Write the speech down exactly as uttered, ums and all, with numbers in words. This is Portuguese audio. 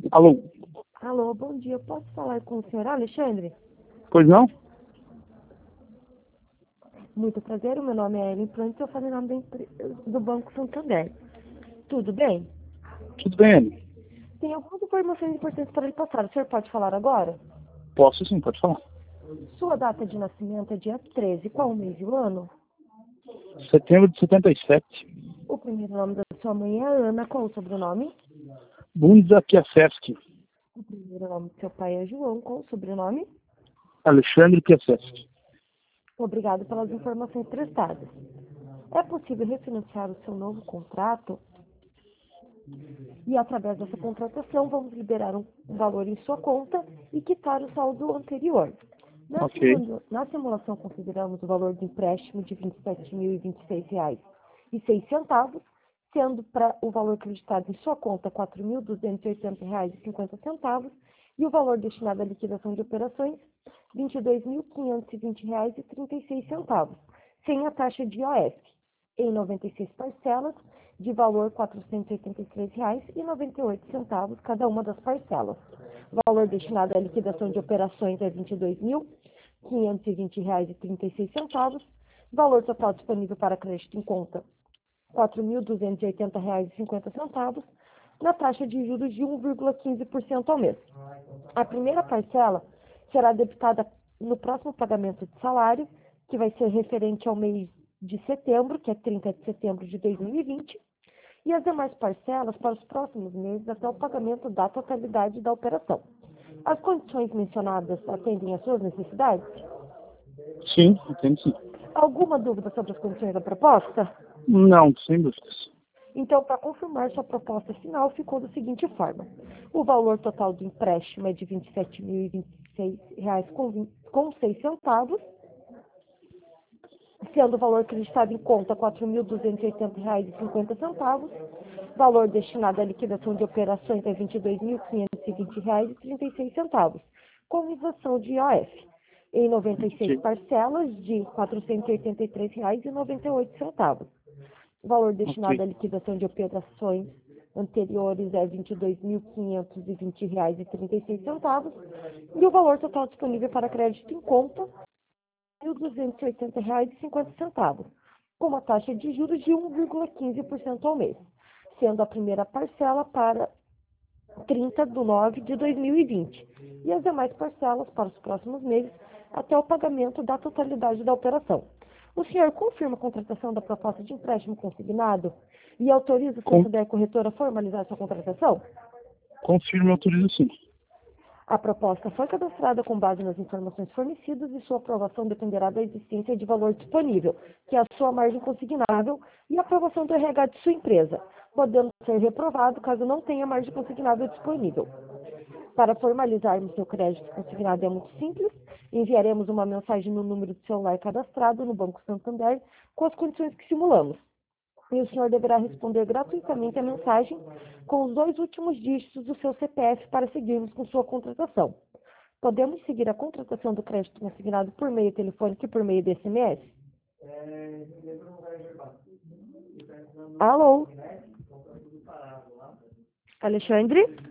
Alô? Alô, bom dia. Posso falar com o senhor Alexandre? Pois não? Muito prazer, o meu nome é Ellen Plant, eu falo em nome da empre- do Banco Santander. Tudo bem? Tudo bem, Ellen? Tem algumas informações importantes para lhe passar. O senhor pode falar agora? Posso sim, pode falar. Sua data de nascimento é dia treze. Qual o mês e o ano? Setembro de setenta e sete. O primeiro nome da sua mãe é Ana. Qual o sobrenome? Bunda Piasevski. O primeiro nome do seu pai é João. Qual o sobrenome? Alexandre Piasevski. Obrigado pelas informações prestadas. É possível refinanciar o seu novo contrato? E através dessa contratação vamos liberar um valor em sua conta e quitar o saldo anterior. Na, Ok. simula- na simulação consideramos o valor do empréstimo de vinte e sete mil e vinte e seis reais e seis centavos, sendo para o valor acreditado em sua conta quatro mil duzentos e oitenta reais e cinquenta centavos e o valor destinado à liquidação de operações vinte e dois mil quinhentos e vinte reais e trinta e seis centavos, sem a taxa de I O F, em noventa e seis parcelas de valor quatrocentos e oitenta e três reais e noventa e oito centavos cada uma das parcelas. O valor destinado à liquidação de operações é vinte e dois mil quinhentos e vinte reais e trinta e seis centavos. Valor total disponível para crédito em conta quatro mil duzentos e oitenta reais e cinquenta centavos, na taxa de juros de um vírgula quinze por cento ao mês. A primeira parcela será debitada no próximo pagamento de salário, que vai ser referente ao mês de setembro, que é trinta de setembro de dois mil e vinte, e as demais parcelas para os próximos meses até o pagamento da totalidade da operação. As condições mencionadas atendem às suas necessidades? Sim, entendo sim. Alguma dúvida sobre as condições da proposta? Não, sem dúvidas. Então, para confirmar, sua proposta final ficou da seguinte forma. O valor total do empréstimo é de vinte e sete mil e vinte e seis reais com seis centavos, sendo o valor acreditado em conta quatro mil duzentos e oitenta reais e cinquenta centavos, valor destinado à liquidação de operações é vinte e dois mil quinhentos e vinte reais e trinta e seis centavos, com isenção de I O F, em noventa e seis Ok. parcelas de quatrocentos e oitenta e três reais e noventa e oito centavos. O valor destinado Ok. à liquidação de operações anteriores é vinte e dois mil quinhentos e vinte reais e trinta e seis centavos e o valor total disponível para crédito em conta mil duzentos e oitenta reais e cinquenta centavos, com uma taxa de juros de um vírgula quinze por cento ao mês, sendo a primeira parcela para trinta de nove de dois mil e vinte e as demais parcelas para os próximos meses até o pagamento da totalidade da operação. O senhor confirma a contratação da proposta de empréstimo consignado e autoriza o Com, Santander Corretora a formalizar sua contratação? confirmo e autorizo sim. A proposta foi cadastrada com base nas informações fornecidas e sua aprovação dependerá da existência de valor disponível, que é a sua margem consignável, e a aprovação do R H de sua empresa, podendo ser reprovado caso não tenha margem consignável disponível. Para formalizarmos seu crédito consignado é muito simples, enviaremos uma mensagem no número de celular cadastrado no Banco Santander com as condições que simulamos. E o senhor deverá responder gratuitamente a mensagem com os dois últimos dígitos do seu C P F para seguirmos com sua contratação. Podemos seguir a contratação do crédito consignado por meio telefônico e por meio de S M S? Alô? Alexandre?